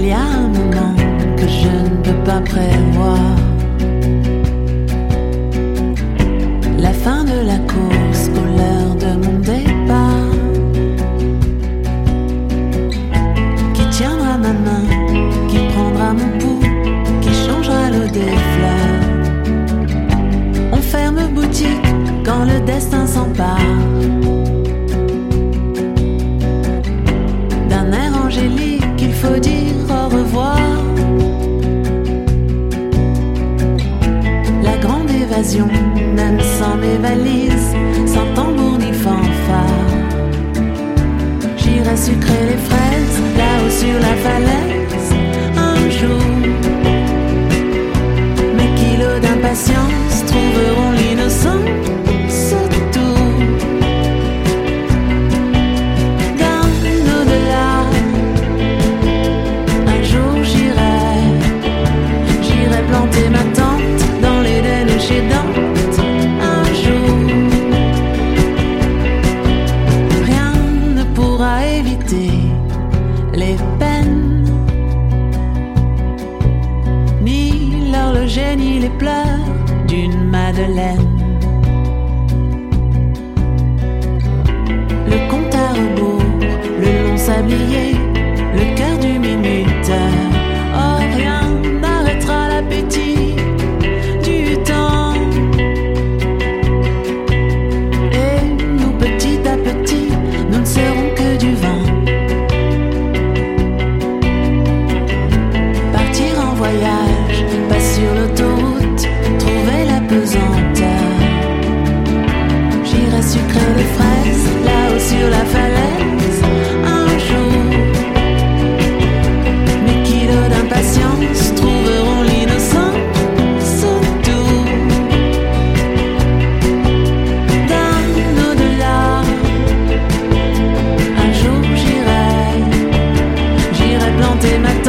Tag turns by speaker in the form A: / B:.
A: Il y a un moment que je ne peux pas prévoir. La fin de la course ou l'heure de mon départ. Qui tiendra ma main, qui prendra mon pouls, qui changera l'eau des fleurs. On ferme boutique quand le destin s'empare d'un air angélique, il faut dire au revoir. La grande évasion, même sans mes valises, sans tambour ni fanfare. J'irai sucrer les fraises, là-haut sur la falaise, un jour. Mes kilos d'impatience trouveront l'innocence. Planter ma tente dans l'Éden ou chez Dante un jour. Rien ne pourra éviter les peines, ni l'horloger ni les pleurs d'une Madeleine. Le compte à rebours, le long sablier, le cœur du minuteur. Oh, rien n'arrêtera l'appétit du temps. Et nous, petit à petit, nous ne serons que du vent. Partir en voyage, pas sur l'autoroute, trouver la pesanteur. J'irai sucrer les fraises, là-haut sur la falaise, un jour. Mes kilos d'impatience trouveront l'innocence tout d'un au-delà. Un jour j'irai planter ma